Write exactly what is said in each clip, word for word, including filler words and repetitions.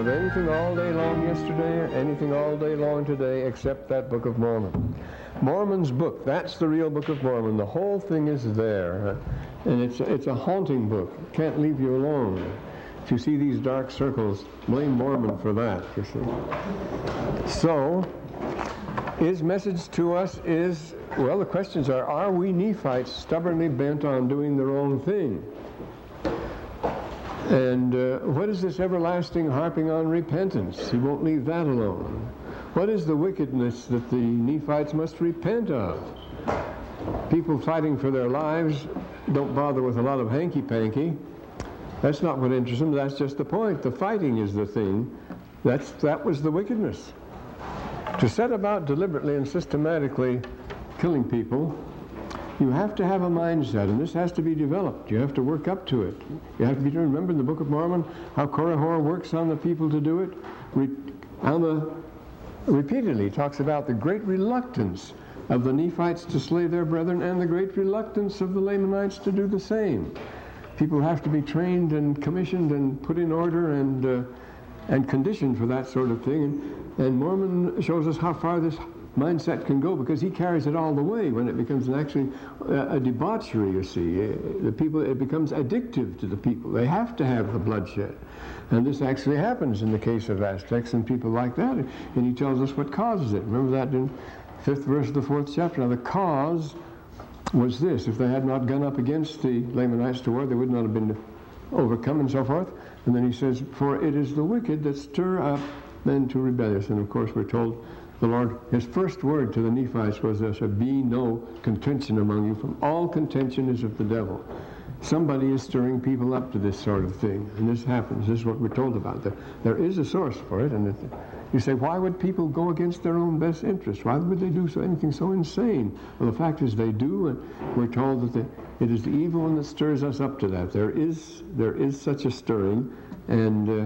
of anything all day long yesterday or anything all day long today except that Book of Mormon. Mormon's book, that's the real Book of Mormon. The whole thing is there. And it's, it's a haunting book. It can't leave you alone. If you see these dark circles, blame Mormon for that, you see. So, his message to us is, well, the questions are, are we Nephites stubbornly bent on doing the wrong thing? And uh, what is this everlasting harping on repentance? He won't leave that alone. What is the wickedness that the Nephites must repent of? People fighting for their lives don't bother with a lot of hanky-panky. That's not what interests them. That's just the point. The fighting is the thing. That's, that was the wickedness. To set about deliberately and systematically killing people, you have to have a mindset, and this has to be developed. You have to work up to it. You have to be to remember in the Book of Mormon how Korihor works on the people to do it. Re Alma repeatedly talks about the great reluctance of the Nephites to slay their brethren and the great reluctance of the Lamanites to do the same. People have to be trained and commissioned and put in order and uh, and conditioned for that sort of thing. And, and Mormon shows us how far this mindset can go, because he carries it all the way when it becomes an actually uh, a debauchery, you see. Uh, the people, it becomes addictive to the people. They have to have the bloodshed. And this actually happens in the case of Aztecs and people like that. And he tells us what causes it. Remember that in fifth verse of the fourth chapter. Now the cause was this: if they had not gone up against the Lamanites to war, they would not have been overcome and so forth. And then he says, for it is the wicked that stir up men to rebellious. And of course we're told the Lord, his first word to the Nephites was, there shall be no contention among you, from all contention is of the devil. Somebody is stirring people up to this sort of thing, and this happens. This is what we're told about. There, there is a source for it, and it, you say, why would people go against their own best interest? Why would they do so, anything so insane? Well, the fact is they do, and we're told that the, it is the evil one that stirs us up to that. There is, there is such a stirring, and uh,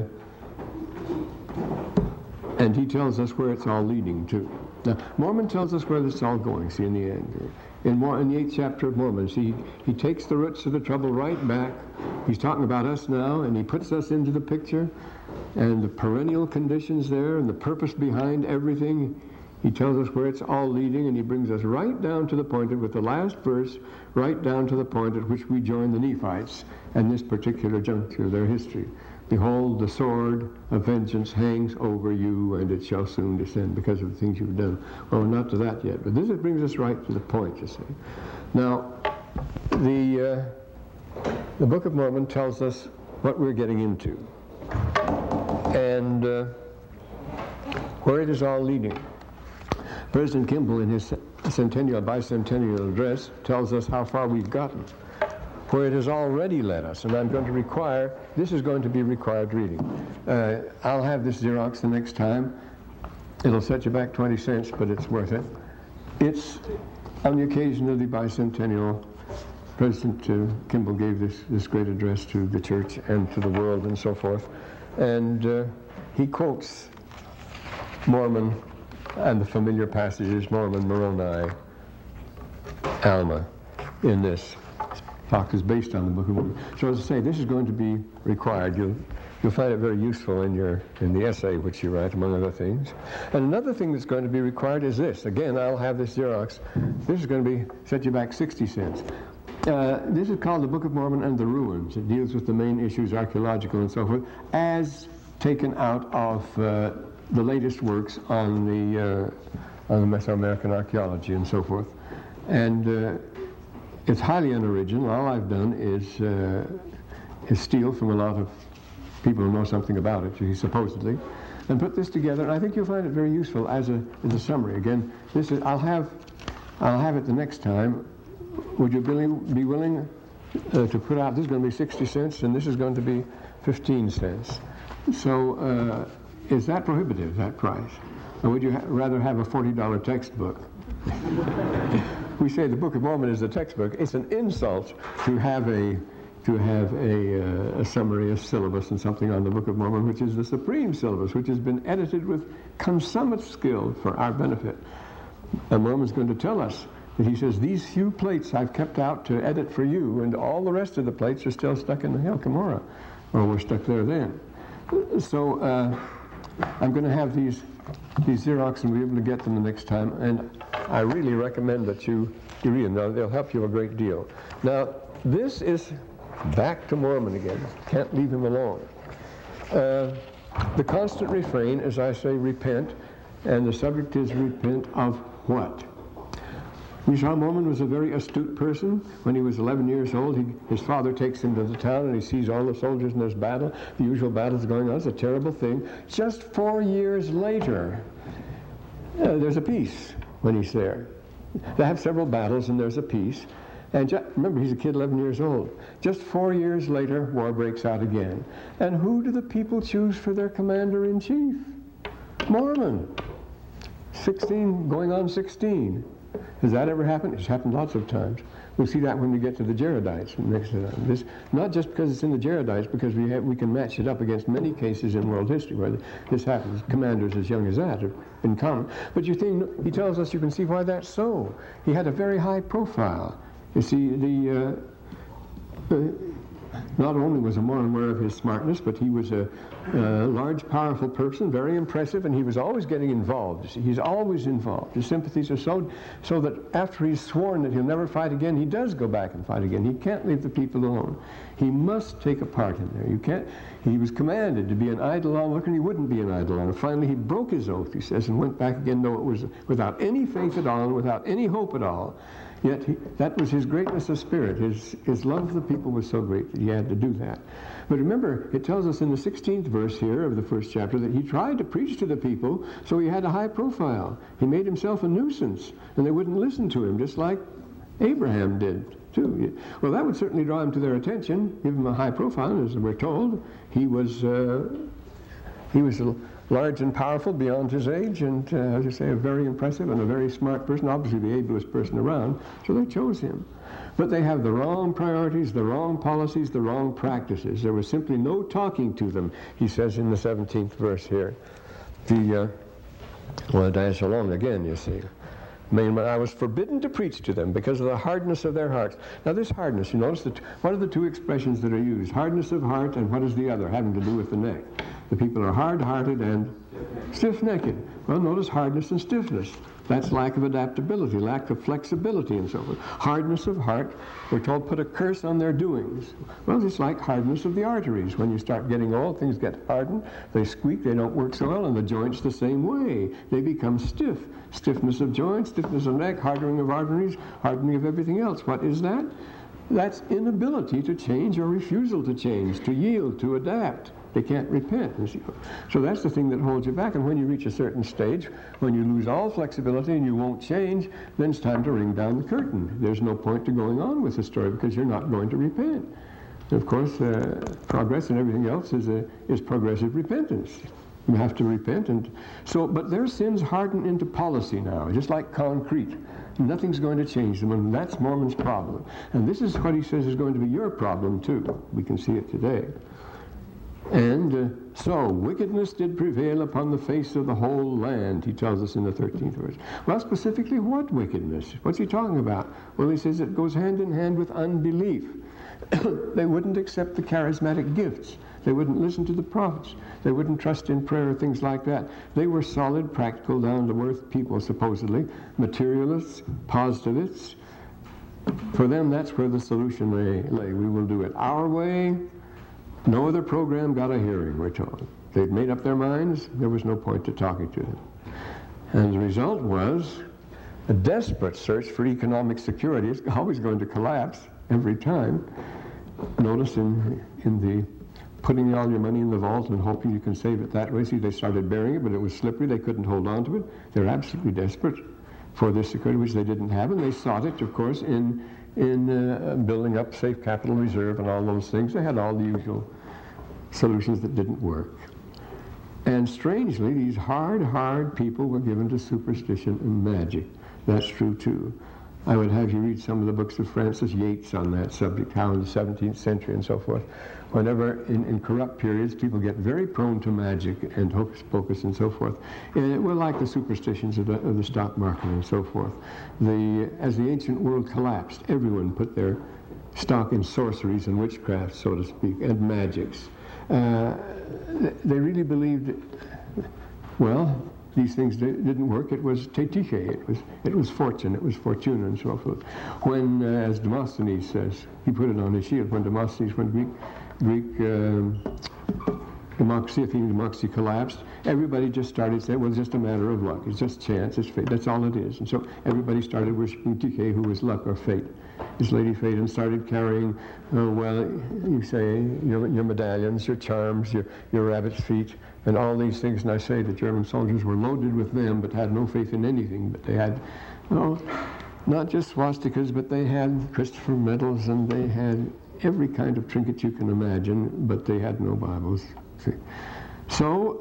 and he tells us where it's all leading to. Now, Mormon tells us where this is all going, see, in the end. In, Mor in the eighth chapter of Mormon, see, he takes the roots of the trouble right back. He's talking about us now, and he puts us into the picture, and the perennial conditions there, and the purpose behind everything. He tells us where it's all leading, and he brings us right down to the point, with the last verse, right down to the point at which we join the Nephites, and this particular juncture of their history. Behold, the sword of vengeance hangs over you, and it shall soon descend because of the things you've done. Well, we're not to that yet, but this brings us right to the point, you see. Now, the, uh, the Book of Mormon tells us what we're getting into, and uh, where it is all leading. President Kimball, in his centennial, bicentennial address, tells us how far we've gotten, where it has already led us, and I'm going to require, this is going to be required reading. Uh, I'll have this Xerox the next time. It'll set you back twenty cents, but it's worth it. It's on the occasion of the bicentennial. President uh, Kimball gave this, this great address to the church and to the world and so forth, and uh, he quotes Mormon and the familiar passages, Mormon, Moroni, Alma, in this. Talk is based on the Book of Mormon. So as I say, this is going to be required. You'll, you'll find it very useful in your in the essay which you write, among other things. And another thing that's going to be required is this. Again, I'll have this Xerox. This is going to be set you back sixty cents. Uh, this is called the Book of Mormon and the Ruins. It deals with the main issues, archaeological and so forth, as taken out of uh, the latest works on the uh, on the Mesoamerican archaeology and so forth. And uh, it's highly unoriginal. All I've done is, uh, is steal from a lot of people who know something about it, supposedly, and put this together. And I think you'll find it very useful as a, as a summary. Again, this is, I'll have, I'll have it the next time. Would you be willing uh, to put out, this is going to be sixty cents, and this is going to be fifteen cents. So uh, is that prohibitive, that price? Or would you ha rather have a forty dollar textbook? We say the Book of Mormon is a textbook. It's an insult to have a to have a, uh, a summary, a syllabus, and something on the Book of Mormon, which is the supreme syllabus, which has been edited with consummate skill for our benefit. And Mormon's going to tell us that he says, these few plates I've kept out to edit for you, and all the rest of the plates are still stuck in the Hill Cumorah, or were stuck there then. so uh, I'm going to have these these Xerox and be able to get them the next time. And I really recommend that you, you read them. Now, they'll help you a great deal. Now, this is back to Mormon again. Can't leave him alone. Uh, the constant refrain, as I say, repent. And the subject is repent of what? Michal Mormon was a very astute person. When he was eleven years old, he, his father takes him to the town and he sees all the soldiers in this battle. The usual battle's going on. It's a terrible thing. Just four years later, uh, there's a peace when he's there. They have several battles and there's a peace. And just, remember, he's a kid, eleven years old. Just four years later, war breaks out again. And who do the people choose for their commander-in-chief? Mormon. sixteen, going on sixteen. Has that ever happened? It's happened lots of times. We'll see that when we get to the Jaredites next to them. This, not just because it's in the Jaredites, because we have, we can match it up against many cases in world history where this happens. Commanders as young as that are in common. But you think, he tells us you can see why that's so. He had a very high profile. You see, the uh, uh, not only was Mormon aware of his smartness, but he was a, a large, powerful person, very impressive, and he was always getting involved. You see, he's always involved. His sympathies are so, so that after he's sworn that he'll never fight again, he does go back and fight again. He can't leave the people alone. He must take a part in there. You can't. He was commanded to be an idle onlooker, and he wouldn't be an idle onlooker. Finally, he broke his oath, he says, and went back again, though it was without any faith at all and without any hope at all. Yet he, that was his greatness of spirit. His, his love for the people was so great that he had to do that. But remember, it tells us in the sixteenth verse here of the first chapter that he tried to preach to the people, so he had a high profile. He made himself a nuisance, and they wouldn't listen to him, just like Abraham did too. Well, that would certainly draw him to their attention, give him a high profile, and as we're told, he was uh, he was a large and powerful beyond his age, and uh, as I say, a very impressive and a very smart person, obviously the ablest person around, so they chose him. But they have the wrong priorities, the wrong policies, the wrong practices. There was simply no talking to them, he says in the seventeenth verse here. The, uh, well, Dias Shalom again, you see. I was forbidden to preach to them because of the hardness of their hearts. Now this hardness, you notice that what are the two expressions that are used? Hardness of heart, and what is the other, having to do with the neck? The people are hard-hearted and stiff-necked. Well, notice hardness and stiffness. That's lack of adaptability, lack of flexibility, and so forth. Hardness of heart, we're told, put a curse on their doings. Well, it's like hardness of the arteries. When you start getting old, things get hardened, they squeak, they don't work so well, and the joints the same way. They become stiff. Stiffness of joints, stiffness of neck, hardening of arteries, hardening of everything else. What is that? That's inability to change or refusal to change, to yield, to adapt. They can't repent. So that's the thing that holds you back. And when you reach a certain stage, when you lose all flexibility and you won't change, then it's time to ring down the curtain. There's no point to going on with the story because you're not going to repent. And of course, uh, progress and everything else is, a, is progressive repentance. You have to repent. And so, but their sins harden into policy now, just like concrete. Nothing's going to change them, and that's Mormon's problem. And this is what he says is going to be your problem, too. We can see it today. And uh, so, wickedness did prevail upon the face of the whole land, he tells us in the thirteenth verse. Well, specifically, what wickedness? What's he talking about? Well, he says it goes hand in hand with unbelief. They wouldn't accept the charismatic gifts. They wouldn't listen to the prophets. They wouldn't trust in prayer, things like that. They were solid, practical, down-to-earth people, supposedly. Materialists, positivists. For them, that's where the solution lay. lay. We will do it our way. No other program got a hearing, we're told. They'd made up their minds. There was no point to talking to them. And the result was a desperate search for economic security. It's always going to collapse every time. Notice in, in the putting all your money in the vault and hoping you can save it that way. See, they started burying it, but it was slippery. They couldn't hold on to it. They're absolutely desperate for this security, which they didn't have, and they sought it, of course, in in uh, building up safe capital reserve and all those things. They had all the usual solutions that didn't work. And strangely, these hard, hard people were given to superstition and magic. That's true, too. I would have you read some of the books of Francis Yates on that subject, how in the seventeenth century and so forth, whenever in, in corrupt periods people get very prone to magic and hocus pocus and so forth. And it, well, like the superstitions of the, of the stock market and so forth. The, as the ancient world collapsed, everyone put their stock in sorceries and witchcraft, so to speak, and magics. Uh, they really believed, well, these things didn't work. It was tetikhe, it was, it was fortune, it was fortuna and so forth. When, uh, as Demosthenes says, he put it on his shield, when Demosthenes, when Greek, Greek um, democracy, Athenian democracy collapsed, everybody just started saying, well, it's just a matter of luck. It's just chance, it's fate, that's all it is. And so everybody started worshiping Tikhe, who was luck or fate, his Lady Fate, and started carrying, uh, well, you say, your, your medallions, your charms, your, your rabbit's feet, and all these things. And I say the German soldiers were loaded with them, but had no faith in anything. But they had, well, not just swastikas, but they had Christopher medals, and they had every kind of trinket you can imagine, but they had no Bibles. See. So,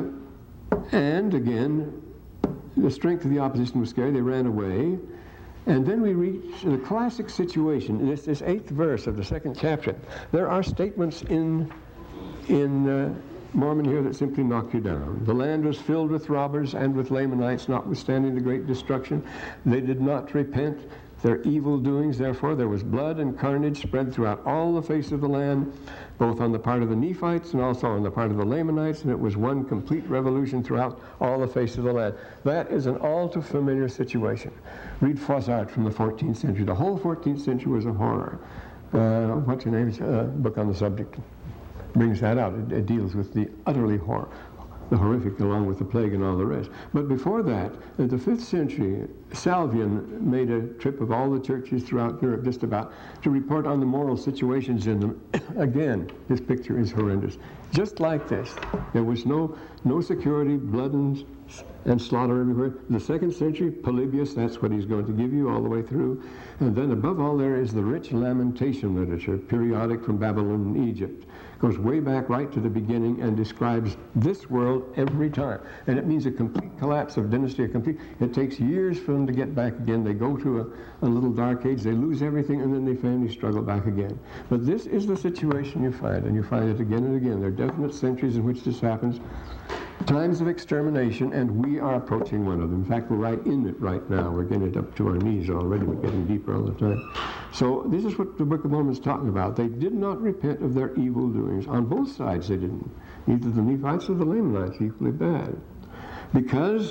uh, and again, the strength of the opposition was scary. They ran away. And then we reach the classic situation. In this, this eighth verse of the second chapter, there are statements in, in uh, Mormon here that simply knock you down. The land was filled with robbers and with Lamanites, notwithstanding the great destruction. They did not repent their evil doings. Therefore, there was blood and carnage spread throughout all the face of the land, both on the part of the Nephites and also on the part of the Lamanites, and it was one complete revolution throughout all the face of the land. That is an all too familiar situation. Read Froissart from the fourteenth century. The whole fourteenth century was a horror. Uh, what's your name? A uh, book on the subject brings that out. It, it deals with the utterly horror, the horrific, along with the plague and all the rest. But before that, in the fifth century, Salvian made a trip of all the churches throughout Europe, just about, to report on the moral situations in them. Again, this picture is horrendous. Just like this. There was no, no security, blood and, and slaughter everywhere. The second century, Polybius, that's what he's going to give you all the way through. And then above all there is the rich lamentation literature, periodic from Babylon and Egypt. Goes way back right to the beginning and describes this world every time. And it means a complete collapse of dynasty, a complete, it takes years for them to get back again. They go to a, a little dark age, they lose everything, and then they finally struggle back again. But this is the situation you find, and you find it again and again. There are definite centuries in which this happens. Times of extermination, and we are approaching one of them. In fact, we're right in it right now. We're getting it up to our knees already. We're getting deeper all the time. So this is what the Book of Mormon is talking about. They did not repent of their evil doings. On both sides they didn't. Neither the Nephites nor the Lamanites, equally bad. Because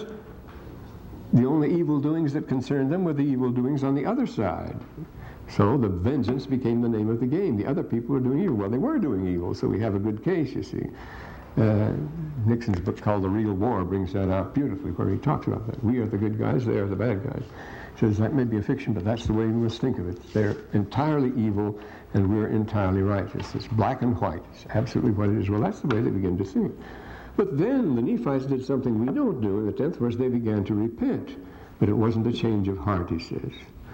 the only evil doings that concerned them were the evil doings on the other side. So the vengeance became the name of the game. The other people were doing evil. Well, they were doing evil, so we have a good case, you see. Uh, Nixon's book called The Real War brings that out beautifully, where he talks about that. We are the good guys, they are the bad guys. He says that may be a fiction, but that's the way we must think of it. They're entirely evil, and we're entirely righteous. It's black and white. It's absolutely what it is. Well, that's the way they begin to think. But then the Nephites did something we don't do. In the tenth verse, they began to repent. But it wasn't a change of heart, he says.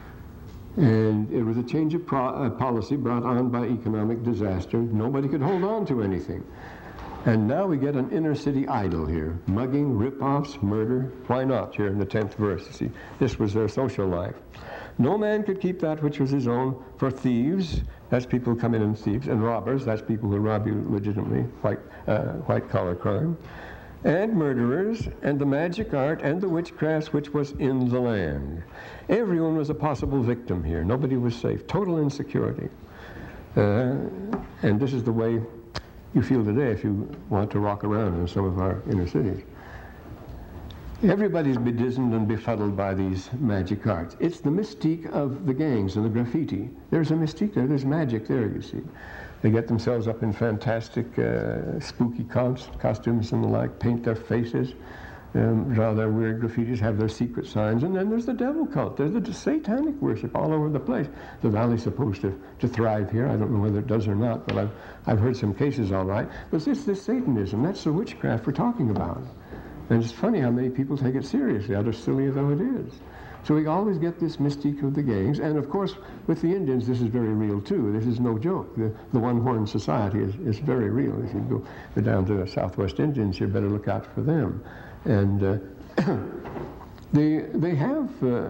And it was a change of pro- uh, policy brought on by economic disaster. Nobody could hold on to anything. And now we get an inner city idol here. Mugging, rip-offs, murder. Why not here in the tenth verse? You see, this was their social life. No man could keep that which was his own. For thieves, that's people who come in and thieves, and robbers, that's people who rob you legitimately, white, uh, white-collar crime, and murderers, and the magic art, and the witchcrafts which was in the land. Everyone was a possible victim here. Nobody was safe. Total insecurity. Uh, and this is the way you feel today if you want to walk around in some of our inner cities. Everybody's bedizened and befuddled by these magic arts. It's the mystique of the gangs and the graffiti. There's a mystique there. There's magic there, you see. They get themselves up in fantastic, uh, spooky cos- costumes and the like, paint their faces, um, draw their weird graffitis, have their secret signs, and then there's the devil cult. There's the satanic worship all over the place. The valley's supposed to, to thrive here. I don't know whether it does or not, but I've, I've heard some cases all right. But it's this Satanism. That's the witchcraft we're talking about. And it's funny how many people take it seriously, out as silly though it is. So we always get this mystique of the gangs. And of course, with the Indians, this is very real too. This is no joke. The, the one-horn society is, is very real. If you go, go down to the Southwest Indians, you better look out for them. And uh, they, they have, uh,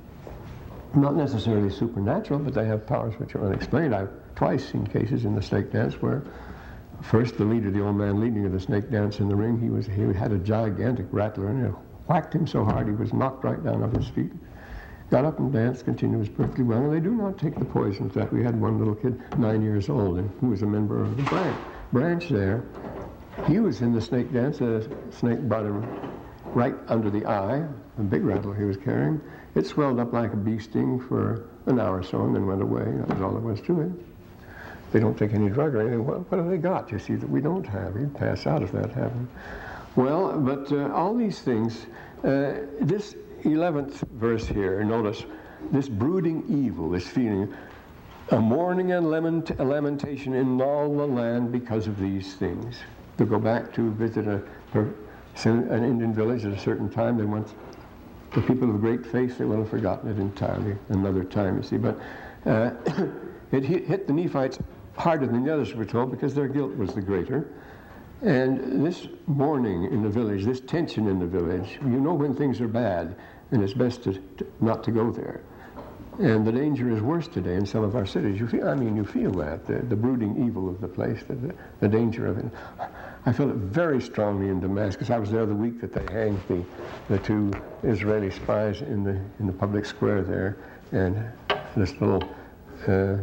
not necessarily supernatural, but they have powers which are unexplained. I've twice seen cases in the snake dance where first the leader, the old man leading of the snake dance in the ring, he was he had a gigantic rattler and it whacked him so hard he was knocked right down off his feet. Got up and danced, continued, was perfectly well. And they do not take the poisons that we had one little kid, nine years old, and who was a member of the brand. branch there. He was in the snake dance. The snake brought him right under the eye, a big rattle he was carrying. It swelled up like a bee sting for an hour or so and then went away. That was all there was to it. They don't take any drug or anything. What, what have they got, you see, that we don't have? You'd pass out if that happened. Well, but uh, all these things, uh, this eleventh verse here, notice, this brooding evil, this feeling, a mourning and lament, a lamentation in all the land because of these things. To go back to visit a, an Indian village at a certain time, they went, the people of great faith, they will have forgotten it entirely another time, you see. But uh, it hit, hit the Nephites harder than the others were told because their guilt was the greater. And this mourning in the village, this tension in the village, you know when things are bad, and it's best to, to, not to go there. And the danger is worse today in some of our cities. You feel, I mean, you feel that, the, the brooding evil of the place, the, the, the danger of it. I felt it very strongly in Damascus. I was there the week that they hanged the, the two Israeli spies in the in the public square there, and this little uh,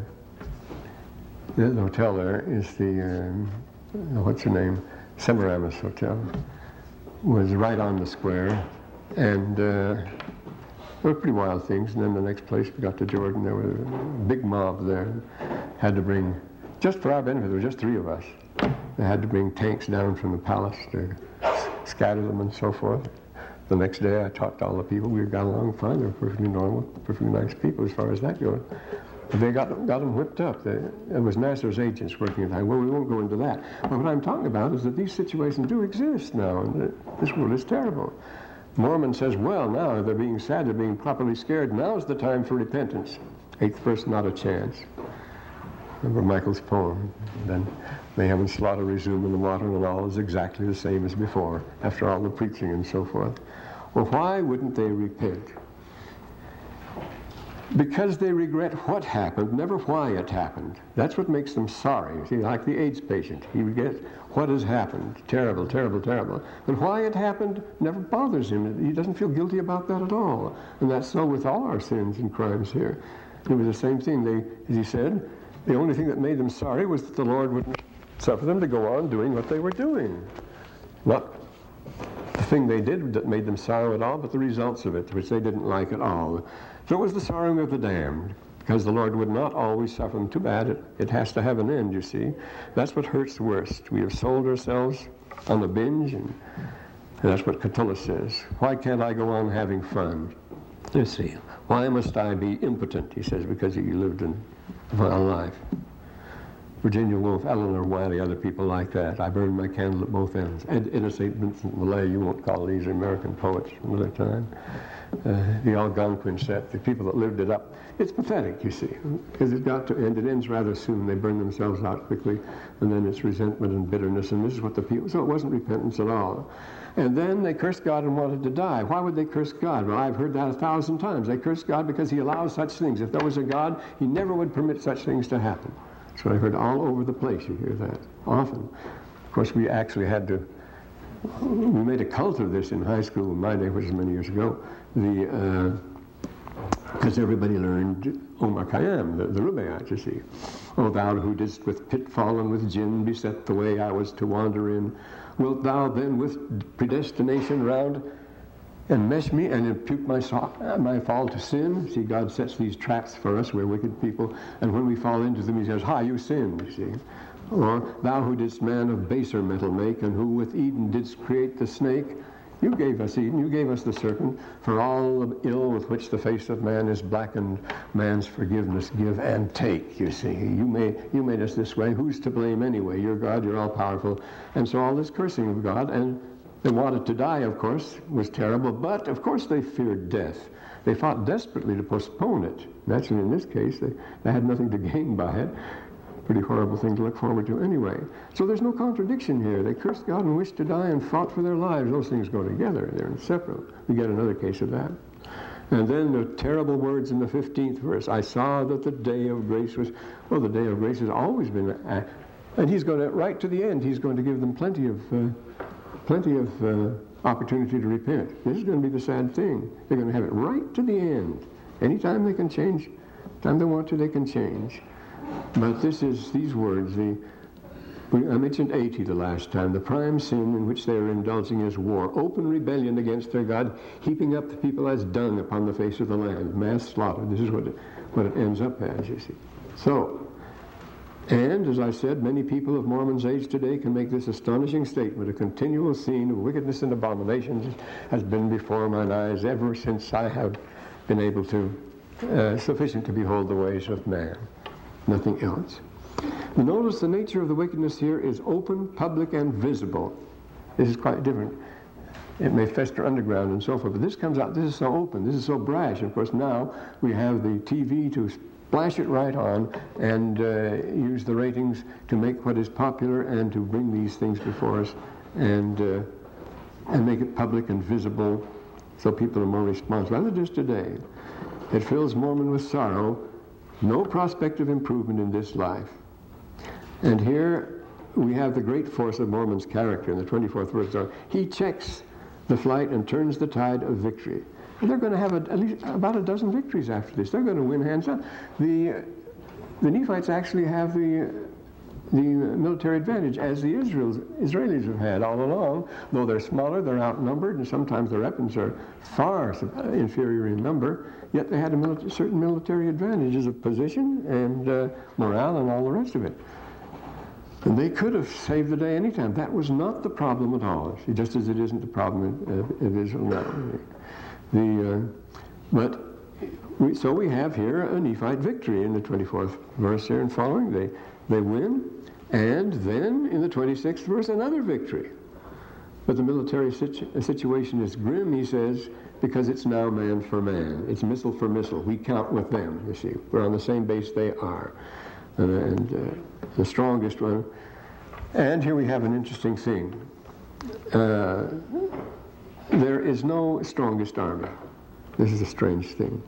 the hotel there is the um, what's the name, Semiramis Hotel, was right on the square, and uh, there were pretty wild things. And then the next place we got to Jordan, there was a big mob there. Had to bring, just for our benefit, there were just three of us. They had to bring tanks down from the palace to scatter them and so forth. The next day I talked to all the people. We got along fine. They were perfectly normal, perfectly nice people as far as that goes. But they got, got them whipped up. They, it was Nasser's agents working at that. Well, we won't go into that. But what I'm talking about is that these situations do exist now, and this world is terrible. Mormon says, well, now they're being sad, they're being properly scared. Now's the time for repentance. Eighth verse, not a chance. Remember Michael's poem. Then mayhem and slaughter resume in the water, and all is exactly the same as before, after all the preaching and so forth. Well, why wouldn't they repent? Because they regret what happened, never why it happened. That's what makes them sorry. See, like the AIDS patient, he regrets what has happened. Terrible, terrible, terrible. But why it happened never bothers him. He doesn't feel guilty about that at all. And that's so with all our sins and crimes here. It was the same thing. They, as he said, the only thing that made them sorry was that the Lord wouldn't suffer them to go on doing what they were doing. Not the thing they did that made them sorrow at all, but the results of it, which they didn't like at all. So it was the sorrowing of the damned, because the Lord would not always suffer them. Too bad. It, it has to have an end, you see. That's what hurts worst. We have sold ourselves on the binge, and, and that's what Catullus says. Why can't I go on having fun? You see. Why must I be impotent, he says, because he lived in a vile life. Virginia Woolf, Eleanor Wiley, other people like that. I burned my candle at both ends. Ed, Ed Saint Vincent Millay, you won't call these American poets from another time. Uh, the Algonquin set, the people that lived it up. It's pathetic, you see, because it's got to end. It ends rather soon. They burn themselves out quickly, and then it's resentment and bitterness, and this is what the people, so it wasn't repentance at all. And then they cursed God and wanted to die. Why would they curse God? Well, I've heard that a thousand times. They cursed God because he allows such things. If there was a God, he never would permit such things to happen. That's what I heard all over the place. You hear that often. Of course, we actually had to, we made a cult of this in high school in my day, which was many years ago. The, because uh, everybody learned Omar Khayyam, the, the Rubaiyat, you see. O thou who didst with pitfall and with gin beset the way I was to wander in, wilt thou then with predestination round and mesh me and impute my, so- my fall to sin? See, God sets these traps for us. We're wicked people. And when we fall into them, he says, ha, you sinned, you see. Or, thou who didst man of baser metal make, and who with Eden didst create the snake, you gave us Eden, you gave us the serpent, for all the ill with which the face of man is blackened, man's forgiveness give and take, you see. You made, you made us this way. Who's to blame anyway? You're God, you're all-powerful. And so all this cursing of God, and they wanted to die, of course, was terrible, but of course they feared death. They fought desperately to postpone it. Naturally, in this case, they, they had nothing to gain by it. Pretty horrible thing to look forward to anyway. So there's no contradiction here. They cursed God and wished to die and fought for their lives. Those things go together. They're inseparable. We get another case of that. And then the terrible words in the fifteenth verse. I saw that the day of grace was, well, the day of grace has always been, uh, and he's going to, right to the end, he's going to give them plenty of, uh, plenty of uh, opportunity to repent. This is going to be the sad thing. They're going to have it right to the end. Anytime they can change, anytime they want to, they can change. But this is, these words, the, We, I mentioned eighty the last time. The prime sin in which they are indulging is war, open rebellion against their God, heaping up the people as dung upon the face of the land, mass slaughter. This is what it, what it ends up as, you see. So, and as I said, many people of Mormon's age today can make this astonishing statement: a continual scene of wickedness and abominations has been before mine eyes ever since I have been able to, uh, sufficient to behold the ways of man. Nothing else. Notice the nature of the wickedness here is open, public, and visible. This is quite different. It may fester underground and so forth, but this comes out, this is so open, this is so brash. Of course, now we have the T V to splash it right on and uh, use the ratings to make what is popular and to bring these things before us and, uh, and make it public and visible so people are more responsible. As it is today, it fills Mormon with sorrow. No prospect of improvement in this life. And here we have the great force of Mormon's character in the twenty-fourth verse. He checks the flight and turns the tide of victory. And they're going to have a, at least about a dozen victories after this. They're going to win hands down. The, the Nephites actually have the, the military advantage, as the Israels, Israelis have had all along. Though they're smaller, they're outnumbered, and sometimes their weapons are far inferior in number. Yet they had a mili- certain military advantages of position and uh, morale and all the rest of it. And they could have saved the day anytime. That was not the problem at all. See, just as it isn't the problem of, of Israel now. The, uh, but we, so we have here a Nephite victory in the twenty-fourth verse here and following. They they win, and then in the twenty-sixth verse another victory. But the military situ- situation is grim, he says, because it's now man for man. It's missile for missile. We count with them, you see. We're on the same base they are. Uh, and uh, the strongest one. And here we have an interesting thing. Uh, there is no strongest army. This is a strange thing.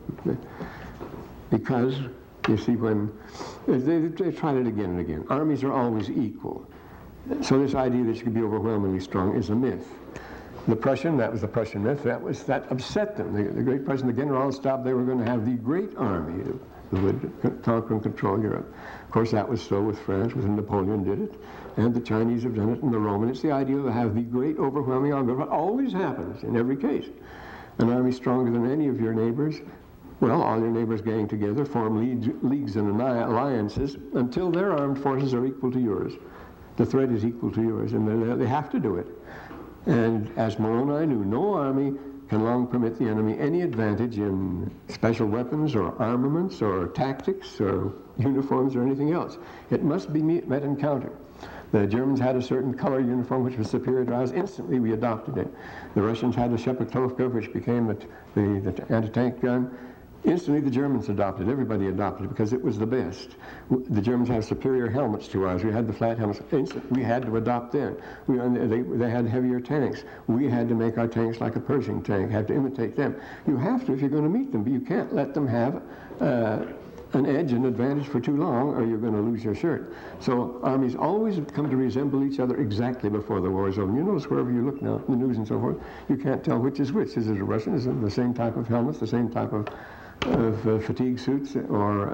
Because, you see, when they, they tried it again and again. Armies are always equal. So this idea that you could be overwhelmingly strong is a myth. The Prussian, that was the Prussian myth, that was that upset them. The, the great Prussian, the Generalstab, they were going to have the great army that would conquer and control Europe. Of course, that was so with France, with Napoleon did it, and the Chinese have done it, and the Roman. It's the idea to have the great overwhelming army. What always happens in every case. An army stronger than any of your neighbors, well, all your neighbors gang together, form leagues, leagues and alliances until their armed forces are equal to yours. The threat is equal to yours, and they, they have to do it. And as Moroni knew, no army can long permit the enemy any advantage in special weapons or armaments or tactics or uniforms or anything else. It must be met in counter. The Germans had a certain color uniform which was superior to ours. Instantly we adopted it. The Russians had a Shepard-Tofka, which became the, the, the anti-tank gun. Instantly the Germans adopted it. Everybody adopted it because it was the best. The Germans have superior helmets to ours. We had the flat helmets. Instantly, we had to adopt them. We, they, they had heavier tanks. We had to make our tanks like a Pershing tank, had to imitate them. You have to if you're going to meet them, but you can't let them have uh, an edge, an advantage for too long, or you're going to lose your shirt. So armies always have come to resemble each other exactly before the war is over. You notice wherever you look now, in the news and so forth, you can't tell which is which. Is it a Russian? Is it the same type of helmets, the same type of of uh, fatigue suits or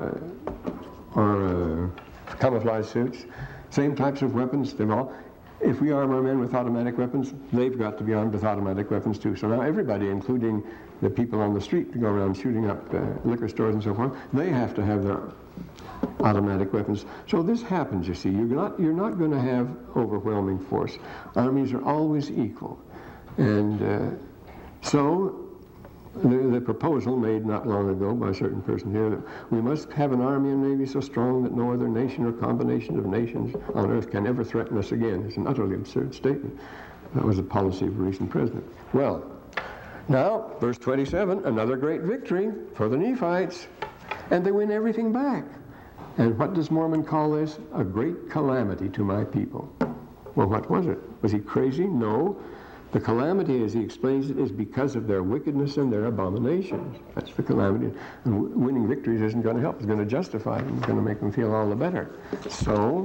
uh, or uh, camouflage suits, same types of weapons. They've all. If we arm our men with automatic weapons, they've got to be armed with automatic weapons too. So now everybody, including the people on the street to go around shooting up uh, liquor stores and so forth, they have to have their automatic weapons. So this happens. You see, you're not you're not going to have overwhelming force. Armies are always equal, and uh, so. The, the proposal made not long ago by a certain person here that we must have an army and navy so strong that no other nation or combination of nations on earth can ever threaten us again. It's an utterly absurd statement. That was the policy of a recent president. Well, now, verse twenty-seven, another great victory for the Nephites, and they win everything back. And what does Mormon call this? A great calamity to my people. Well, what was it? Was he crazy? No. The calamity, as he explains it, is because of their wickedness and their abominations. That's the calamity. And winning victories isn't going to help. It's going to justify them. It's going to make them feel all the better. So,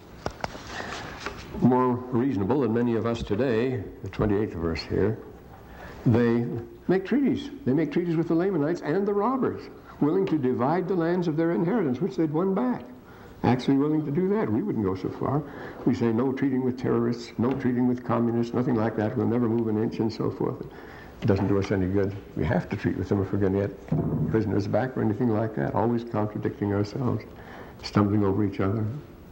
more reasonable than many of us today, the twenty-eighth verse here, they make treaties. They make treaties with the Lamanites and the robbers, willing to divide the lands of their inheritance, which they'd won back. actually willing to do that. We wouldn't go so far. We say no treating with terrorists, no treating with communists, nothing like that. We'll never move an inch and so forth. It doesn't do us any good. We have to treat with them if we're going to get prisoners back or anything like that. Always contradicting ourselves, stumbling over each other,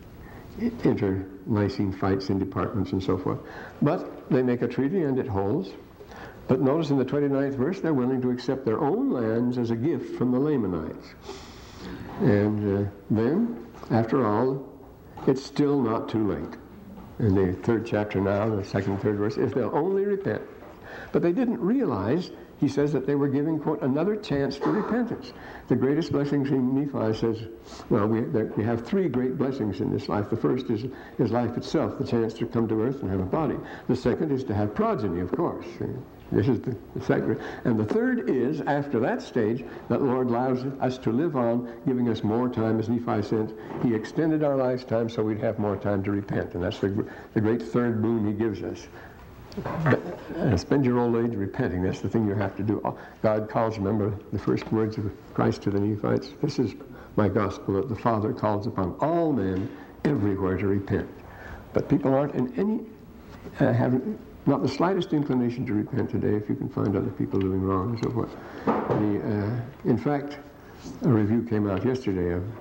internecine fights in departments and so forth. But they make a treaty and it holds. But notice in the twenty-ninth verse, they're willing to accept their own lands as a gift from the Lamanites. And uh, then, after all, it's still not too late. In the third chapter now, the second, third verse, if they'll only repent. But they didn't realize, he says, that they were giving, quote, another chance for repentance. The greatest blessings in Nephi says, well, we, there, we have three great blessings in this life. The first is, is life itself, the chance to come to earth and have a body. The second is to have progeny, of course. This is the, the second. And the third is, after that stage, that the Lord allows us to live on, giving us more time, as Nephi says. He extended our lifetime so we'd have more time to repent. And that's the, the great third boon he gives us. But, uh, spend your old age repenting. That's the thing you have to do. God calls, remember the first words of Christ to the Nephites, this is my gospel, that the Father calls upon all men everywhere to repent. But people aren't in any, uh, haven't, not the slightest inclination to repent today if you can find other people doing wrong and so forth. The, uh, in fact, a review came out yesterday of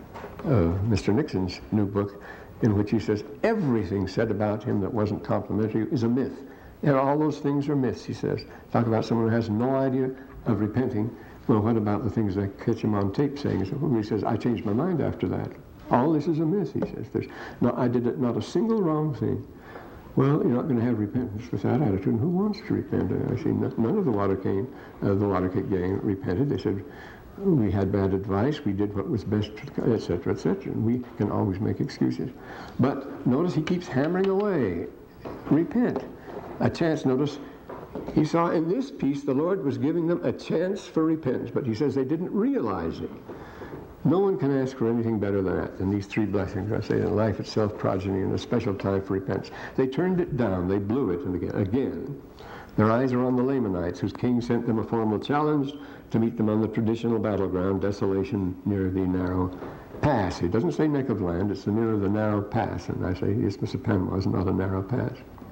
uh, Mister Nixon's new book, in which he says everything said about him that wasn't complimentary is a myth. And all those things are myths, he says. Talk about someone who has no idea of repenting. Well, what about the things that catch him on tape saying? So he says, I changed my mind after that. All this is a myth, he says. There's no, I did not a single wrong thing. Well, you're not going to have repentance with that attitude. And who wants to repent? I see none of the Watergate, uh, the Watergate gang repented. They said, we had bad advice, we did what was best, et cetera, et cetera. And we can always make excuses. But notice he keeps hammering away. Repent. A chance, notice, he saw in this piece the Lord was giving them a chance for repentance, but he says they didn't realize it. No one can ask for anything better than that, than these three blessings. I say, in life itself, progeny, and a special time for repentance. They turned it down, they blew it, and again, again. Their eyes are on the Lamanites, whose king sent them a formal challenge to meet them on the traditional battleground, desolation near the narrow pass. It doesn't say neck of land, it's the near the narrow pass. And I say Isthmus of Panama is not a narrow pass.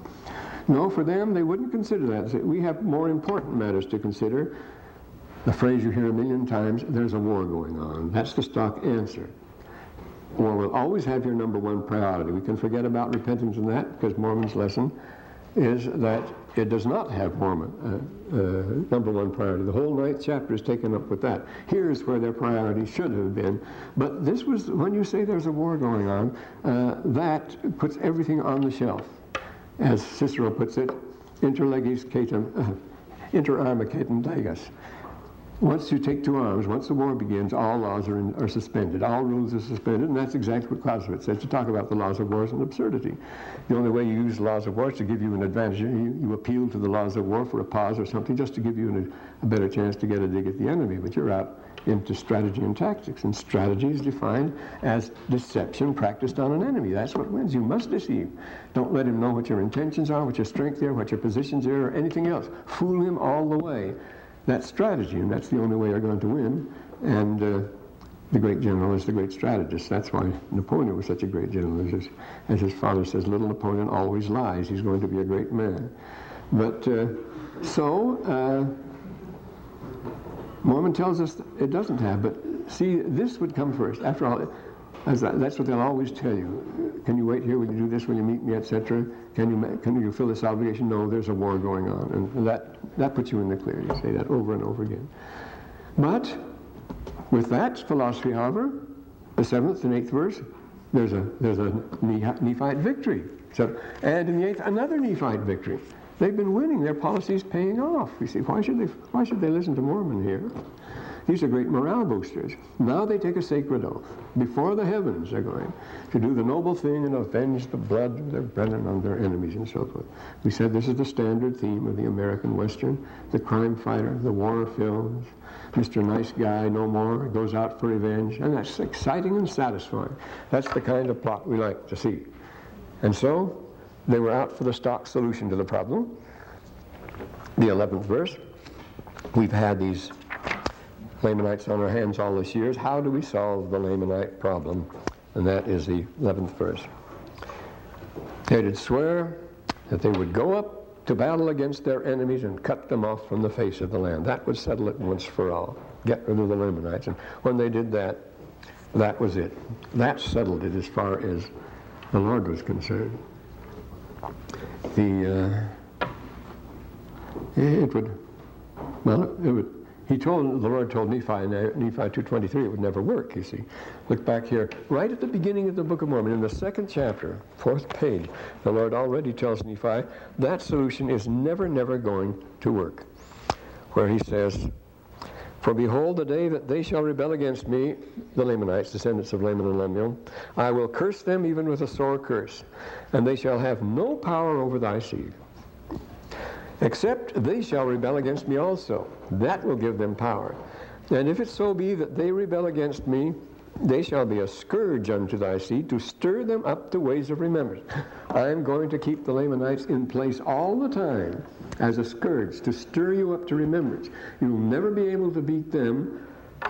No, for them, they wouldn't consider that. We have more important matters to consider. The phrase you hear a million times, there's a war going on. That's the stock answer. War will always have your number one priority. We can forget about repentance and that, because Mormon's lesson is that it does not have Mormon uh, uh, number one priority. The whole ninth chapter is taken up with that. Here's where their priority should have been. But this was, when you say there's a war going on, uh, that puts everything on the shelf. As Cicero puts it, inter legis catum, uh, inter arma catum legas. Once you take two arms, once the war begins, all laws are, in, are suspended. All rules are suspended, and that's exactly what Clausewitz says. To talk about the laws of war is an absurdity. The only way you use the laws of war is to give you an advantage. You, you appeal to the laws of war for a pause or something, just to give you an, a better chance to get a dig at the enemy. But you're out into strategy and tactics, and strategy is defined as deception practiced on an enemy. That's what wins. You must deceive. Don't let him know what your intentions are, what your strength are, what your positions are, or anything else. Fool him all the way. That's strategy, and that's the only way you're going to win. And uh, the great general is the great strategist. That's why Napoleon was such a great general. As his, as his father says, little Napoleon always lies. He's going to be a great man. But uh, so, uh, Mormon tells us it doesn't have, but see, this would come first. After all, as that, that's what they'll always tell you. Can you wait here? Will you do this? Will you meet me, et cetera? Can you can you fill this obligation? No, there's a war going on, and that that puts you in the clear. You say that over and over again. But with that philosophy, however, the seventh and eighth verse, there's a there's a Nephite victory. So, and in the eighth, another Nephite victory. They've been winning. Their policy is paying off. You see, why should they why should they listen to Mormon here? These are great morale boosters. Now they take a sacred oath. Before the heavens they're going to do the noble thing and avenge the blood of their brethren on their enemies and so forth. We said this is the standard theme of the American Western, the crime fighter, the war films, Mister Nice Guy no more, goes out for revenge, and that's exciting and satisfying. That's the kind of plot we like to see. And so they were out for the stock solution to the problem. The eleventh verse, we've had these Lamanites on our hands all these years. How do we solve the Lamanite problem? and that is the eleventh verse. They did swear that they would go up to battle against their enemies and cut them off from the face of the land. That would settle it once for all. Get rid of the Lamanites. And when they did that, that was it. That settled it as far as the Lord was concerned. The uh, it would, well, it would. He told the Lord told Nephi in Nephi two twenty-three it would never work. You see, look back here, right at the beginning of the Book of Mormon, in the second chapter, fourth page. The Lord already tells Nephi that solution is never, never going to work. Where He says, "For behold, the day that they shall rebel against me, the Lamanites, descendants of Laman and Lemuel, I will curse them even with a sore curse, and they shall have no power over thy seed. Except they shall rebel against me also. That will give them power. And if it so be that they rebel against me, they shall be a scourge unto thy seed, to stir them up to ways of remembrance." I am going to keep the Lamanites in place all the time as a scourge, to stir you up to remembrance. You will never be able to beat them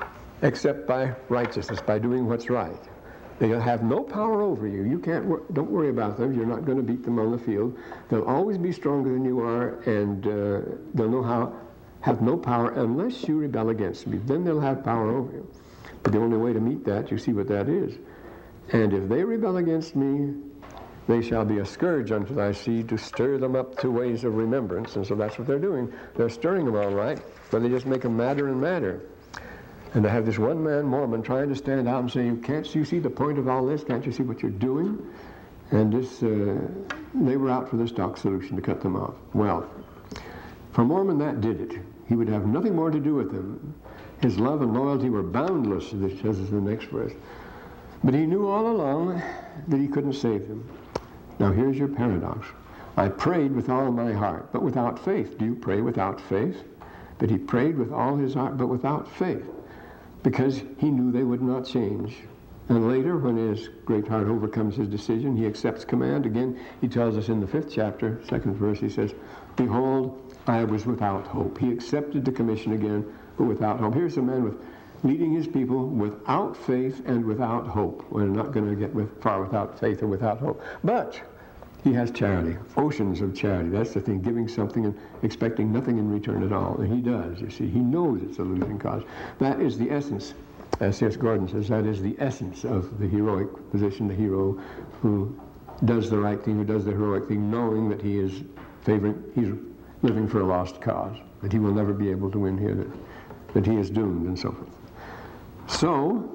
except by righteousness, by doing what's right. They'll have no power over you. You can't, wor- don't worry about them. You're not going to beat them on the field. They'll always be stronger than you are, and uh, they'll know how, have no power unless you rebel against me. Then they'll have power over you. But the only way to meet that, you see what that is. "And if they rebel against me, they shall be a scourge unto thy seed, to stir them up to ways of remembrance." And so that's what they're doing. They're stirring them all right, but they just make them madder and madder. And to have this one-man Mormon trying to stand out and say, "You can't you see the point of all this? Can't you see what you're doing?" And this, uh, they were out for the stock solution to cut them off. Well, for Mormon, that did it. He would have nothing more to do with them. His love and loyalty were boundless, as it says in the next verse. But he knew all along that he couldn't save them. Now here's your paradox. "I prayed with all my heart, but without faith." Do you pray without faith? But he prayed with all his heart, but without faith, because he knew they would not change. And later, when his great heart overcomes his decision, he accepts command. Again, he tells us in the fifth chapter, second verse, he says, "Behold, I was without hope." He accepted the commission again, but without hope. Here's a man with leading his people without faith and without hope. We're not going to get with, far without faith or without hope. But he has charity, oceans of charity. That's the thing, giving something and expecting nothing in return at all. And he does, you see. He knows it's a losing cause. That is the essence, as C S Gordon says, that is the essence of the heroic position, the hero who does the right thing, who does the heroic thing, knowing that he is favoring, he's living for a lost cause, that he will never be able to win here, that, that he is doomed, and so forth. So,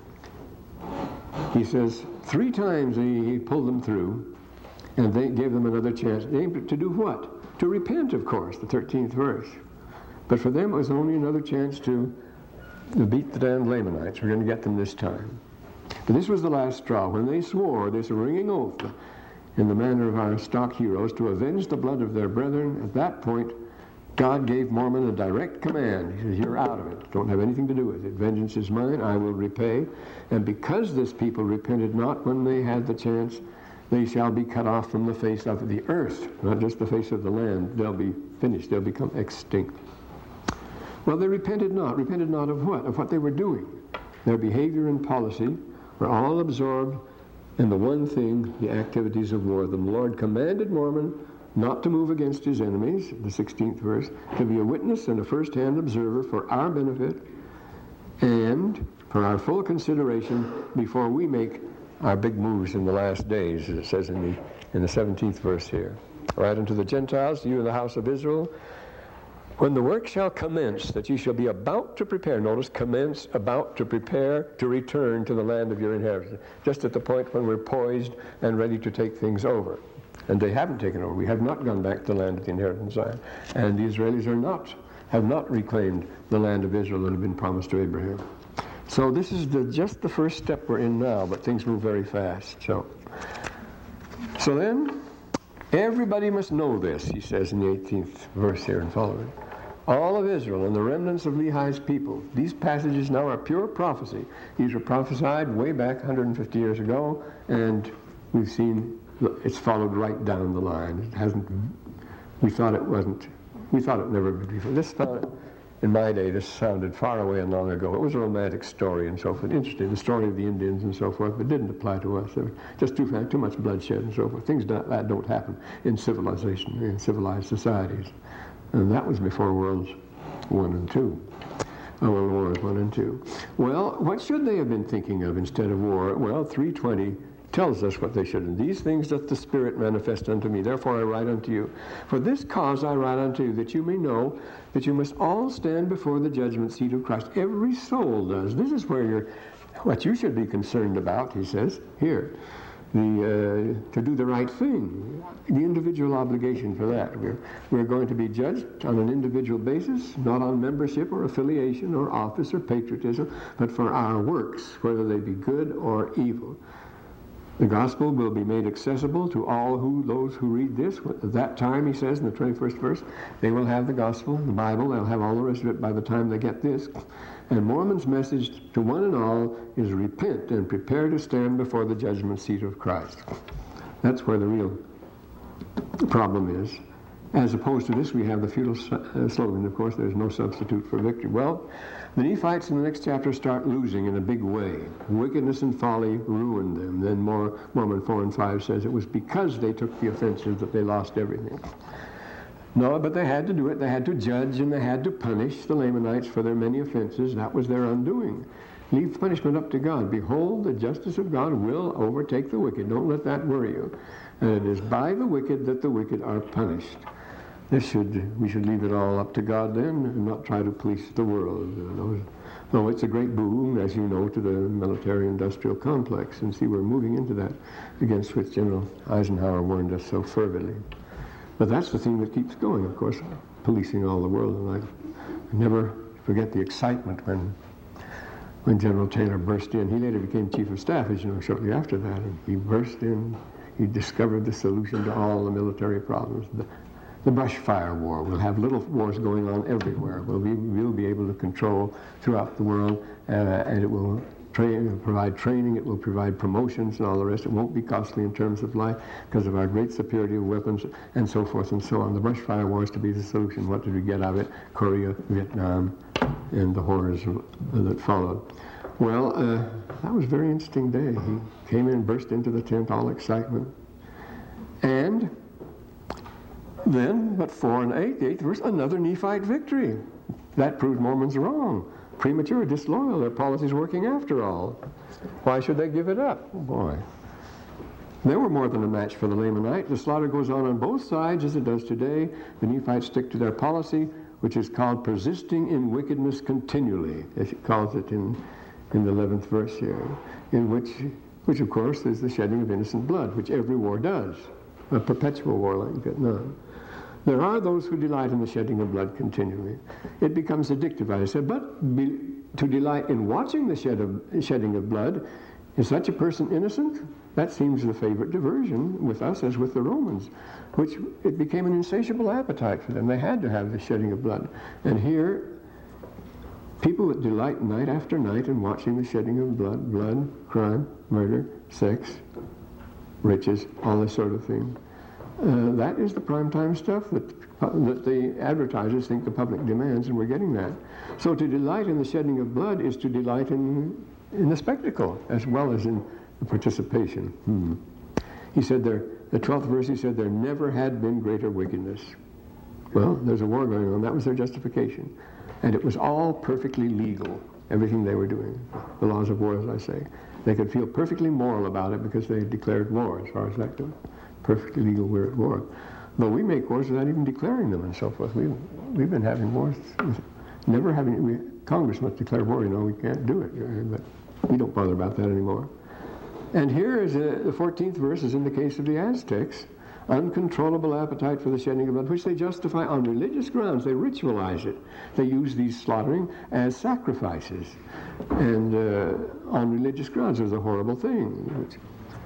he says, three times he, he pulled them through, and they gave them another chance. To do what? To repent, of course, the thirteenth verse. But for them, it was only another chance to, to beat the damned Lamanites. We're going to get them this time. But this was the last straw. When they swore this ringing oath in the manner of our stock heroes to avenge the blood of their brethren, at that point, God gave Mormon a direct command. He says, "You're out of it. Don't have anything to do with it. Vengeance is mine. I will repay." And because this people repented not when they had the chance, they shall be cut off from the face of the earth, not just the face of the land. They'll be finished. They'll become extinct. Well, they repented not. Repented not of what? Of what they were doing. Their behavior and policy were all absorbed in the one thing, the activities of war. The Lord commanded Mormon not to move against his enemies, the sixteenth verse, to be a witness and a first-hand observer for our benefit and for our full consideration before we make our big moves in the last days, as it says in the in the seventeenth verse here. Right unto the Gentiles, to you in the house of Israel, when the work shall commence, that you shall be about to prepare. Notice, commence, about to prepare to return to the land of your inheritance. Just at the point when we're poised and ready to take things over. And they haven't taken over. We have not gone back to the land of the inheritance Zion. And the Israelis are not, have not reclaimed the land of Israel that had been promised to Abraham. So this is the, just the first step we're in now, but things move very fast. So, so then, everybody must know this, he says in the eighteenth verse here and following. All of Israel and the remnants of Lehi's people. These passages now are pure prophecy. These were prophesied way back one hundred fifty years ago, and we've seen it's followed right down the line. It hasn't, we thought it wasn't, we thought it never would be. This thought In my day, this sounded far away and long ago. It was a romantic story and so forth. Interesting, the story of the Indians and so forth, but didn't apply to us. There was just too, too much bloodshed and so forth. Things like that don't happen in civilization, in civilized societies. And that was before Worlds One and Two. Oh, World Wars One and Two. Well, what should they have been thinking of instead of war? Well, three twenty tells us what they should. And these things doth the Spirit manifest unto me. Therefore I write unto you. For this cause I write unto you, that you may know that you must all stand before the judgment seat of Christ. Every soul does. This is where you're, what you should be concerned about, he says, here. The, uh, to do the right thing, the individual obligation for that. We're, we're going to be judged on an individual basis, not on membership or affiliation or office or patriotism, but for our works, whether they be good or evil. The gospel will be made accessible to all who, those who read this. At that time, he says in the twenty-first verse, they will have the gospel, the Bible, they'll have all the rest of it by the time they get this. And Mormon's message to one and all is repent and prepare to stand before the judgment seat of Christ. That's where the real problem is. As opposed to this, we have the futile slogan, of course, there's no substitute for victory. Well, the Nephites in the next chapter start losing in a big way. Wickedness and folly ruined them. Then more, Mormon four and five says it was because they took the offensive that they lost everything. No, but they had to do it. They had to judge and they had to punish the Lamanites for their many offenses. That was their undoing. Leave punishment up to God. Behold, the justice of God will overtake the wicked. Don't let that worry you. And it is by the wicked that the wicked are punished. This should, we should leave it all up to God then and not try to police the world. You know. No, it's a great boom, as you know, to the military-industrial complex. And see, we're moving into that, against which General Eisenhower warned us so fervently. But that's the thing that keeps going, of course, policing all the world. And I never forget the excitement when when General Taylor burst in. He later became Chief of Staff, as you know, shortly after that. And he burst in. He discovered the solution to all the military problems. The, The brush fire war. We'll have little wars going on everywhere. We'll be, we'll be able to control throughout the world, uh, and it will train, provide training, it will provide promotions and all the rest. It won't be costly in terms of life because of our great superiority of weapons and so forth and so on. The brush fire war is to be the solution. What did we get out of it? Korea, Vietnam, and the horrors that followed. Well, uh, that was a very interesting day. He came in, burst into the tent, all excitement. And then, but four and eight, the eighth verse, another Nephite victory. That proved Mormons wrong. Premature, disloyal, their policy's working after all. Why should they give it up? Oh boy. They were more than a match for the Lamanite. The slaughter goes on on both sides as it does today. The Nephites stick to their policy, which is called persisting in wickedness continually, as it calls it in, in the eleventh verse here, in which, which of course is the shedding of innocent blood, which every war does, a perpetual war like Vietnam. There are those who delight in the shedding of blood continually. It becomes addictive, I said, but be, to delight in watching the shed of, shedding of blood, is such a person innocent? That seems the favorite diversion with us as with the Romans, which it became an insatiable appetite for them. They had to have the shedding of blood. And here, people that delight night after night in watching the shedding of blood, blood, crime, murder, sex, riches, all this sort of thing. Uh, that is the primetime stuff that, that the advertisers think the public demands, and we're getting that. So to delight in the shedding of blood is to delight in, in the spectacle as well as in the participation. Hmm. He said there, the twelfth verse, he said, there never had been greater wickedness. Well, there's a war going on. That was their justification. And it was all perfectly legal, everything they were doing. The laws of war, as I say. They could feel perfectly moral about it because they had declared war, as far as that goes. Perfectly legal, we're at war. Though we make wars without even declaring them and so forth. We've, we've been having wars, never having, we, Congress must declare war, you know, we can't do it, but we don't bother about that anymore. And here is a, the fourteenth verse is in the case of the Aztecs, uncontrollable appetite for the shedding of blood, which they justify on religious grounds. They ritualize it. They use these slaughtering as sacrifices. And uh, on religious grounds, it's a horrible thing. Which,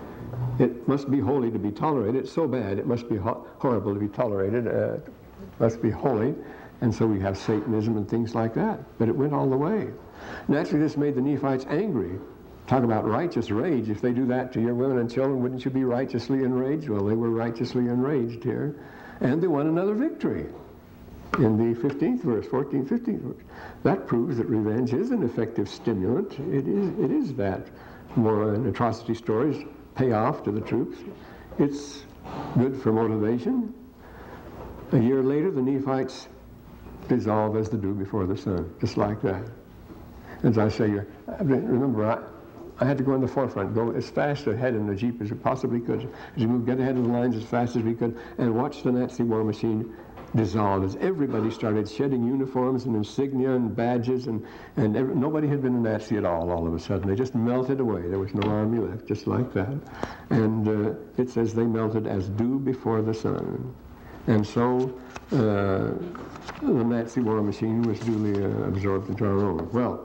it must be holy to be tolerated. It's so bad, it must be ho- horrible to be tolerated. Uh, it must be holy. And so we have Satanism and things like that. But it went all the way. Naturally, this made the Nephites angry. Talk about righteous rage. If they do that to your women and children, wouldn't you be righteously enraged? Well, they were righteously enraged here. And they won another victory. in the fifteenth verse, fourteenth, fifteenth verse. That proves that revenge is an effective stimulant. It is, it is that. More and atrocity stories pay off to the troops. It's good for motivation. A year later, the Nephites dissolve as the dew before the sun, just like that. As I say, remember, I, I had to go in the forefront, go as fast ahead in the Jeep as we possibly could, as we moved, get ahead of the lines as fast as we could, and watch the Nazi war machine dissolve as everybody started shedding uniforms and insignia and badges, and, and every, nobody had been a Nazi at all all of a sudden. They just melted away. There was no army left, just like that. And uh, it says they melted as dew before the sun. And so uh, the Nazi war machine was duly uh, absorbed into our own. Well,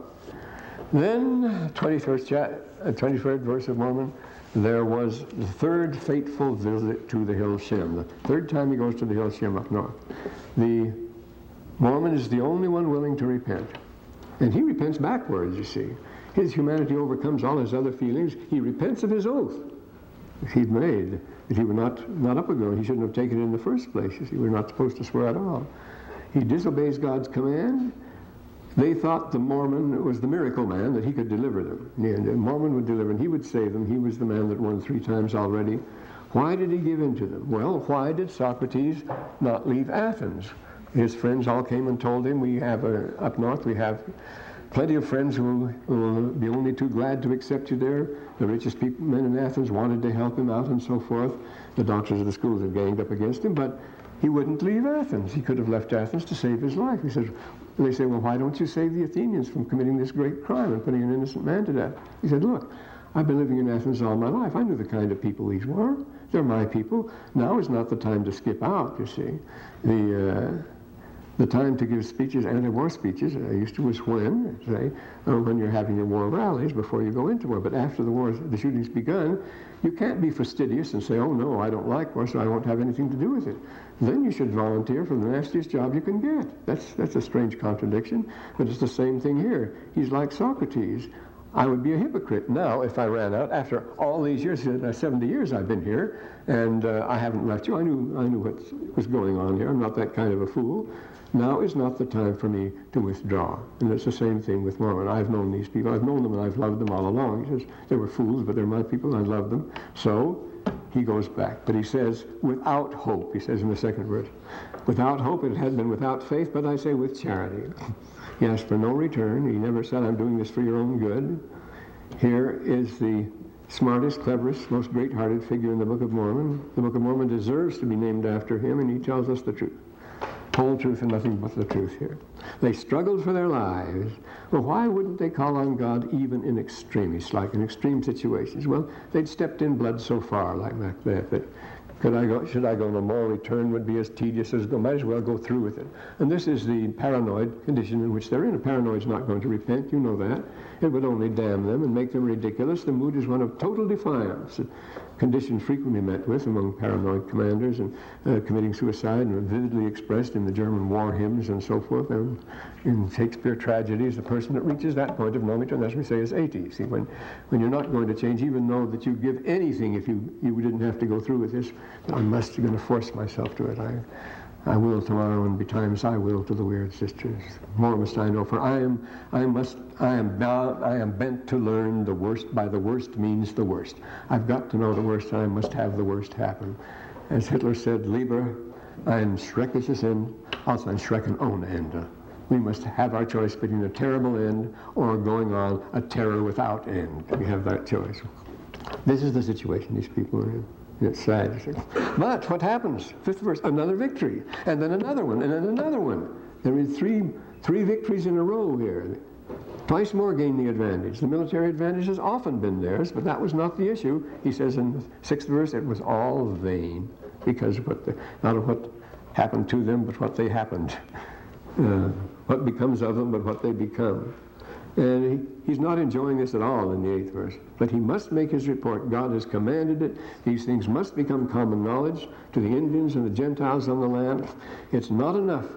then, twenty-first, cha- uh, twenty-third verse of Mormon, there was the third fateful visit to the hill Shem. The third time he goes to the hill Shem up north. The Mormon is the only one willing to repent. And he repents backwards, you see. His humanity overcomes all his other feelings. He repents of his oath he'd made, that he would not, not up ago. He shouldn't have taken it in the first place. You see, we're not supposed to swear at all. He disobeys God's command. They thought the Mormon was the miracle man, that he could deliver them. And the Mormon would deliver, and he would save them. He was the man that won three times already. Why did he give in to them? Well, why did Socrates not leave Athens? His friends all came and told him, we have, a, up north, we have plenty of friends who will be only too glad to accept you there. The richest people, men in Athens wanted to help him out and so forth. The doctors of the schools had ganged up against him, but he wouldn't leave Athens. He could have left Athens to save his life. He said, they say, well, why don't you save the Athenians from committing this great crime and putting an innocent man to death? He said, look, I've been living in Athens all my life. I knew the kind of people these were. They're my people. Now is not the time to skip out, you see. The uh, the time to give speeches, anti-war speeches, I used to was when, say, uh, when you're having your war rallies before you go into war. But after the war, the shooting's begun, you can't be fastidious and say, oh no, I don't like war, so I won't have anything to do with it. Then you should volunteer for the nastiest job you can get. That's, that's a strange contradiction, but it's the same thing here. He's like Socrates. I would be a hypocrite now if I ran out after all these years, seventy years I've been here, and uh, I haven't left you. I knew, I knew what was going on here. I'm not that kind of a fool. Now is not the time for me to withdraw. And it's the same thing with Mormon. I've known these people. I've known them and I've loved them all along. He says, they were fools, but they're my people and I love them. So he goes back. But he says, without hope, he says in the second verse. Without hope, it had been without faith, but I say with charity. He asked for no return. He never said, I'm doing this for your own good. Here is the smartest, cleverest, most great-hearted figure in the Book of Mormon. The Book of Mormon deserves to be named after him, and he tells us the truth. Whole truth and nothing but the truth here. They struggled for their lives. Well, why wouldn't they call on God even in extremis, like in extreme situations? Well, they'd stepped in blood so far, like Macbeth, that could I go, should I go no more? Return would be as tedious as go. Might as well go through with it. And this is the paranoid condition in which they're in. A paranoid's not going to repent, you know that. It would only damn them and make them ridiculous. The mood is one of total defiance. Condition frequently met with among paranoid commanders and uh, committing suicide, and vividly expressed in the German war hymns and so forth. And in Shakespeare tragedies, the person that reaches that point of no return, as we say, is eighty. See, when, when you're not going to change, even though that you give anything if you, you didn't have to go through with this, I must going to force myself to it. I, I will tomorrow, and betimes I will to the weird sisters. More must I know, for I am, I must, I am bound, I am bent to learn the worst by the worst means the worst. I've got to know the worst, and I must have the worst happen. As Hitler said, Lieber ein schreckliches Ende als ein Schrecken ohne Ende. We must have our choice between a terrible end or going on a terror without end. We have that choice. This is the situation these people are in. It's sad. But what happens? Fifth verse, another victory, and then another one, and then another one. There is three, three victories in a row here. Twice more gain the advantage. The military advantage has often been theirs, but that was not the issue. He says in the sixth verse, it was all vain, because of what the, not of what happened to them, but what they happened. Uh, what becomes of them, but what they become. And he, he's not enjoying this at all in the eighth verse. But he must make his report. God has commanded it. These things must become common knowledge to the Indians and the Gentiles on the land. It's not enough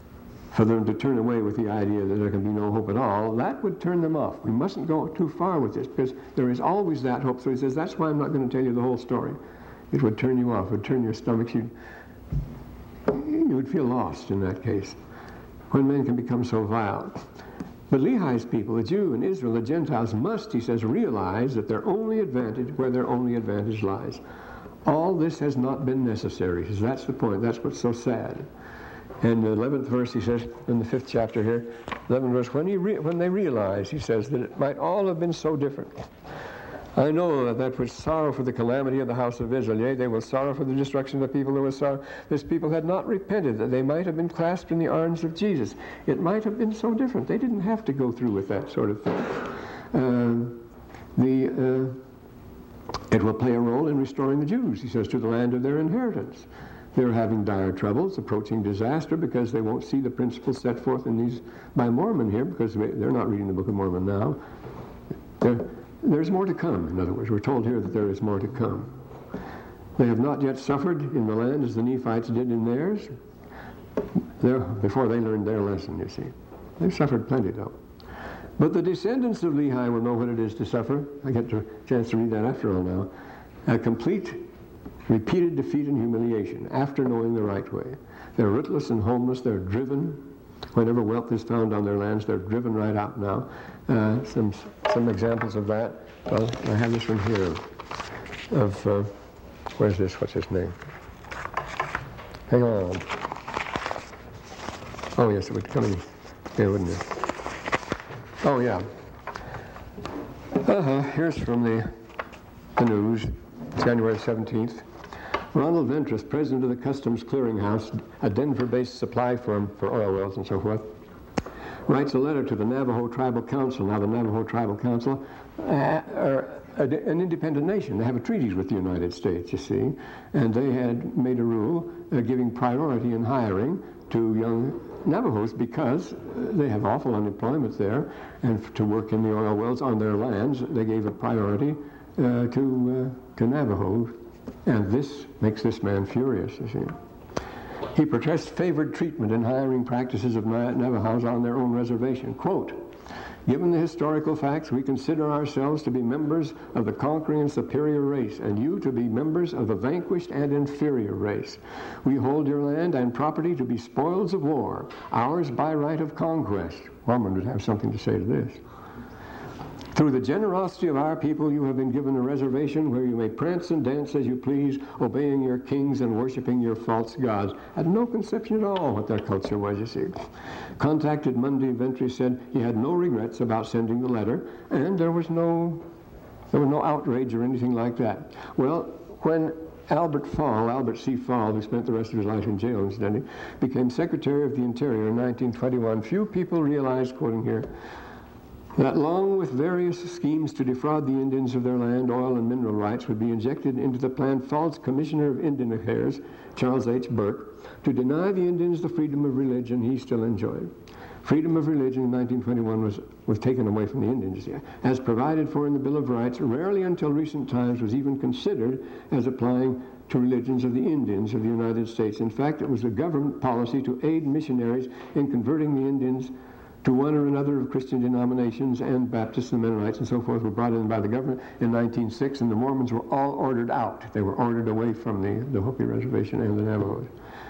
for them to turn away with the idea that there can be no hope at all. That would turn them off. We mustn't go too far with this, because there is always that hope. So he says, that's why I'm not going to tell you the whole story. It would turn you off. It would turn your stomachs. You'd, you you would feel lost in that case, when men can become so vile. But Lehi's people, the Jew and Israel, the Gentiles, must, he says, realize that their only advantage, where their only advantage lies. All this has not been necessary. He says, that's the point. That's what's so sad. And the eleventh verse, he says, in the fifth chapter here, eleventh verse, when, he re- when they realize, he says, that it might all have been so different. I know that that was sorrow for the calamity of the house of Israel. Yea, they will sorrow for the destruction of the people. There was sorrow. This people had not repented, that they might have been clasped in the arms of Jesus. It might have been so different. They didn't have to go through with that sort of thing. Uh, the, uh, it will play a role in restoring the Jews, he says, to the land of their inheritance. They're having dire troubles, approaching disaster, because they won't see the principles set forth in these by Mormon here, because they're not reading the Book of Mormon now. They're, There's more to come, in other words. We're told here that there is more to come. They have not yet suffered in the land as the Nephites did in theirs, They're, before they learned their lesson, you see. They've suffered plenty, though. But the descendants of Lehi will know what it is to suffer. I get a chance to read that after all now. A complete, repeated defeat and humiliation after knowing the right way. They're rootless and homeless. They're driven. Whenever wealth is found on their lands, they're driven right out now. Uh, some some examples of that. Well, I have this one here of, uh, where's this? What's his name? Hang on. Oh, yes, it would come in here, wouldn't it? Oh, yeah. Uh-huh. Here's from the, the news, January seventeenth. Ronald Ventress, president of the Customs Clearinghouse, a Denver-based supply firm for oil wells and so forth, writes a letter to the Navajo Tribal Council. Now, the Navajo Tribal Council uh, are a, an independent nation. They have a treaties with the United States, you see, and they had made a rule uh, giving priority in hiring to young Navajos because they have awful unemployment there, and to work in the oil wells on their lands, they gave a priority uh, to, uh, to Navajos. And this makes this man furious, you see. He protests favored treatment in hiring practices of Navajos on their own reservation. Quote, given the historical facts, we consider ourselves to be members of the conquering and superior race, and you to be members of the vanquished and inferior race. We hold your land and property to be spoils of war, ours by right of conquest. Mormon would have something to say to this. Through the generosity of our people, you have been given a reservation where you may prance and dance as you please, obeying your kings and worshiping your false gods. Had no conception at all what their culture was, you see. Contacted Monday, Ventress said he had no regrets about sending the letter, and there was no, there was no outrage or anything like that. Well, when Albert Fall, Albert C. Fall, who spent the rest of his life in jail, incidentally, became Secretary of the Interior in nineteen twenty-one, few people realized, quoting here, that along with various schemes to defraud the Indians of their land, oil, and mineral rights would be injected into the plan Fall's Commissioner of Indian Affairs, Charles H. Burke, to deny the Indians the freedom of religion he still enjoyed. Freedom of religion in nineteen twenty-one was, was taken away from the Indians. As provided for in the Bill of Rights, rarely until recent times was even considered as applying to religions of the Indians of the United States. In fact, it was a government policy to aid missionaries in converting the Indians to one or another of Christian denominations, and Baptists and Mennonites and so forth were brought in by the government in nineteen oh six, and the Mormons were all ordered out. They were ordered away from the, the Hopi Reservation and the Navajos.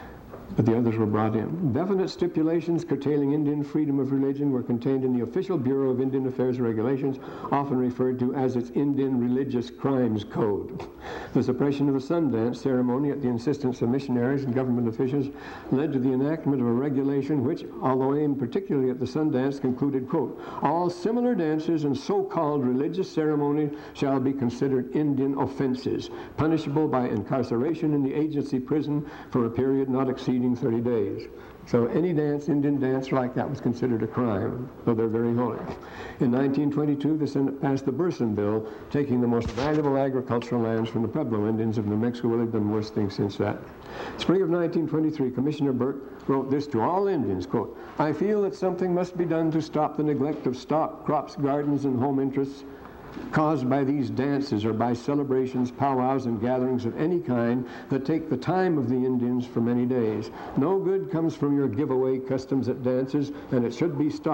But the others were brought in. Definite stipulations curtailing Indian freedom of religion were contained in the Official Bureau of Indian Affairs Regulations, often referred to as its Indian Religious Crimes Code. The suppression of the Sundance ceremony at the insistence of missionaries and government officials led to the enactment of a regulation which, although aimed particularly at the Sundance, concluded, quote, all similar dances and so-called religious ceremonies shall be considered Indian offenses, punishable by incarceration in the agency prison for a period not exceeding thirty days. So any dance, Indian dance like that, was considered a crime, though they're very holy. In nineteen twenty-two, the Senate passed the Burson Bill, taking the most valuable agricultural lands from the Pueblo Indians of New Mexico. Well, they've done worse things since that. Spring of nineteen twenty-three, Commissioner Burke wrote this to all Indians, quote, I feel that something must be done to stop the neglect of stock, crops, gardens, and home interests caused by these dances or by celebrations, powwows, and gatherings of any kind that take the time of the Indians for many days. No good comes from your giveaway customs at dances, and it should be stopped.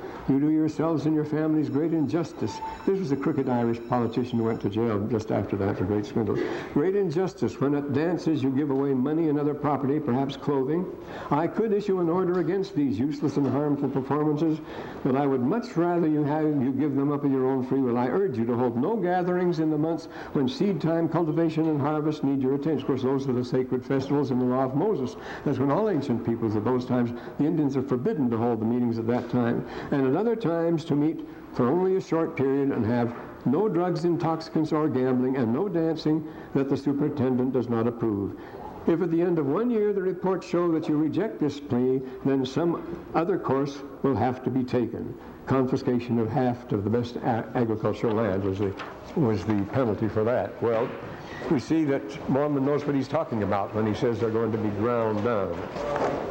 You do yourselves and your families great injustice. This was a crooked Irish politician who went to jail just after that for great swindle. Great injustice when at dances you give away money and other property, perhaps clothing. I could issue an order against these useless and harmful performances, but I would much rather you have you give them up of your own free will. I urge you to hold no gatherings in the months when seed time, cultivation, and harvest need your attention. Of course, those are the sacred festivals in the law of Moses. That's when all ancient peoples at those times, the Indians are forbidden to hold the meetings at that time. And at other times to meet for only a short period and have no drugs, intoxicants, or gambling, and no dancing that the superintendent does not approve. If at the end of one year the reports show that you reject this plea, then some other course will have to be taken. Confiscation of half of the best agricultural land was the, was the penalty for that. Well, we see that Mormon knows what he's talking about when he says they're going to be ground down.